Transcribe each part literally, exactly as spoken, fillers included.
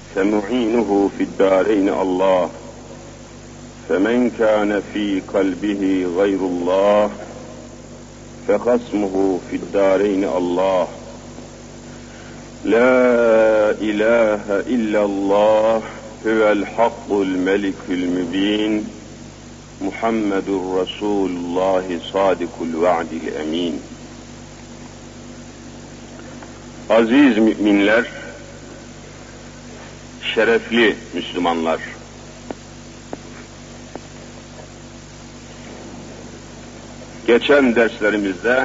فمعينه في الدارين الله فمن كان في قلبه غير الله فخصمه في الدارين الله لا إله إلا الله هو الحق الملك المبين محمد رسول الله صادق الوعد الأمين. Aziz müminler, şerefli Müslümanlar, geçen derslerimizde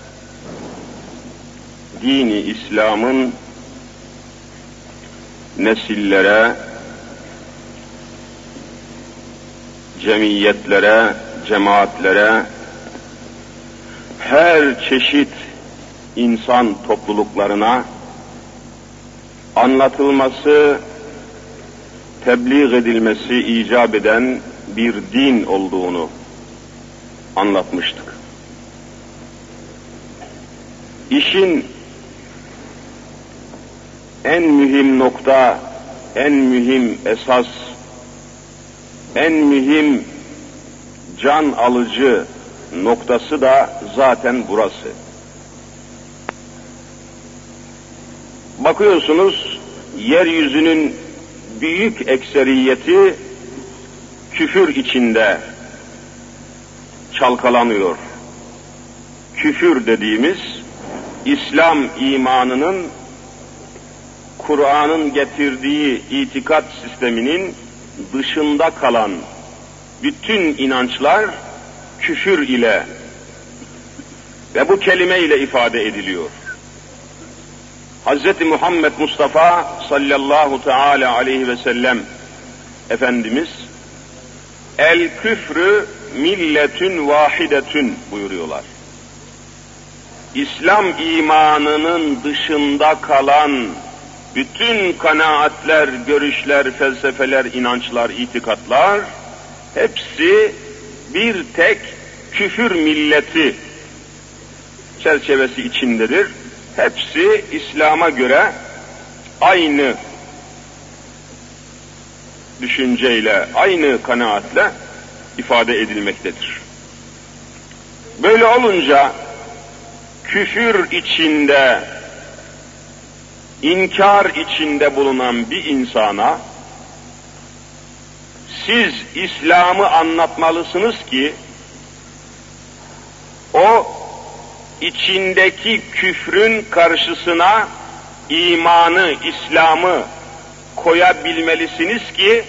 dini İslam'ın nesillere, cemiyetlere, cemaatlere, her çeşit insan topluluklarına anlatılması, tebliğ edilmesi icap eden bir din olduğunu anlatmıştık. İşin en mühim nokta, en mühim esas, en mühim can alıcı noktası da zaten burası. Bakıyorsunuz, yeryüzünün büyük ekseriyeti küfür içinde çalkalanıyor. Küfür dediğimiz, İslam imanının, Kur'an'ın getirdiği itikat sisteminin dışında kalan bütün inançlar küfür ile ve bu kelime ile ifade ediliyor. Hz. Muhammed Mustafa sallallahu teala aleyhi ve sellem Efendimiz el küfrü milletün vahidetün buyuruyorlar. İslam imanının dışında kalan bütün kanaatler, görüşler, felsefeler, inançlar, itikatlar hepsi bir tek küfür milleti çerçevesi içindedir. Hepsi İslam'a göre aynı düşünceyle, aynı kanaatle ifade edilmektedir. Böyle olunca küfür içinde, inkar içinde bulunan bir insana siz İslam'ı anlatmalısınız ki o içindeki küfrün karşısına imanı, İslam'ı koyabilmelisiniz ki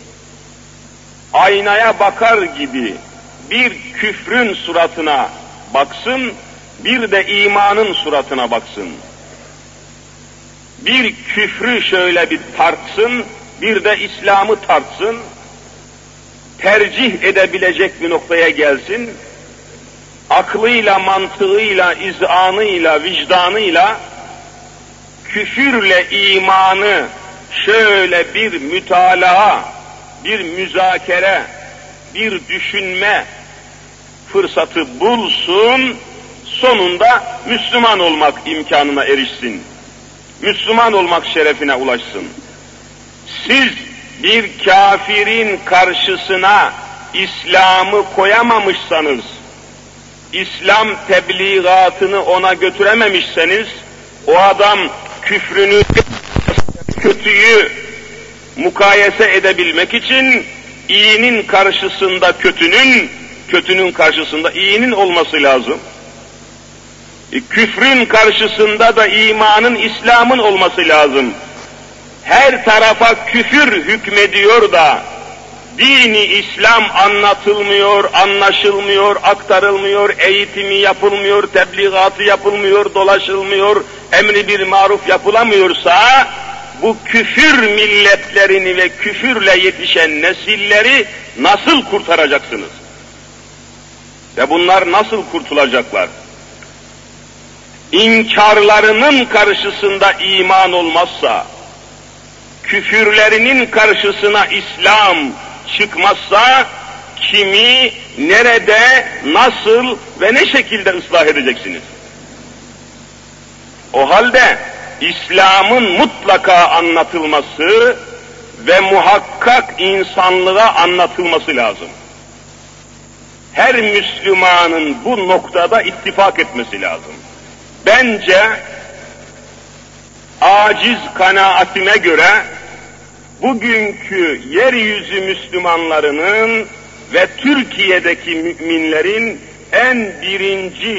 aynaya bakar gibi bir küfrün suratına baksın, bir de imanın suratına baksın. Bir küfrü şöyle bir tartsın, bir de İslam'ı tartsın, tercih edebilecek bir noktaya gelsin, aklıyla, mantığıyla, izanıyla, vicdanıyla küfürle imanı şöyle bir mütalaa, bir müzakere, bir düşünme fırsatı bulsun, sonunda Müslüman olmak imkanına erişsin. Müslüman olmak şerefine ulaşsın. Siz bir kafirin karşısına İslam'ı koyamamışsanız, İslam tebliğatını ona götürememişseniz, o adam küfrünü, kötüyü mukayese edebilmek için iyinin karşısında kötünün, kötünün karşısında iyinin olması lazım. E, küfrün karşısında da imanın, İslam'ın olması lazım. Her tarafa küfür hükmediyor da dini İslam anlatılmıyor, anlaşılmıyor, aktarılmıyor, eğitimi yapılmıyor, tebliğatı yapılmıyor, dolaşılmıyor, emri bir maruf yapılamıyorsa bu küfür milletlerini ve küfürle yetişen nesilleri nasıl kurtaracaksınız? Ve bunlar nasıl kurtulacaklar? İnkarlarının karşısında iman olmazsa, küfürlerinin karşısına İslam çıkmazsa, kimi, nerede, nasıl ve ne şekilde ıslah edeceksiniz? O halde İslam'ın mutlaka anlatılması ve muhakkak insanlığa anlatılması lazım. Her Müslümanın bu noktada ittifak etmesi lazım. Bence aciz kanaatime göre bugünkü yeryüzü Müslümanlarının ve Türkiye'deki müminlerin en birinci